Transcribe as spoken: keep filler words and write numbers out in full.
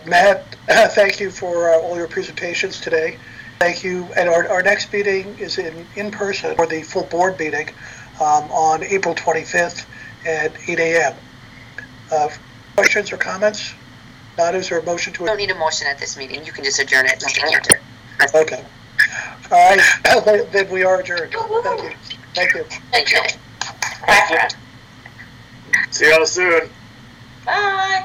Matt, thank you for uh, all your presentations today. Thank you. And our, our next meeting is in, in person for the full board meeting um, on April twenty-fifth at eight a.m. Uh, questions or comments? Not, is there a motion to You don't need a motion at this meeting. You can just adjourn it. Just canter. Okay. All right. Then we are adjourned. Thank you. Thank you. Thank you. Bye, friend. See y'all soon. Bye.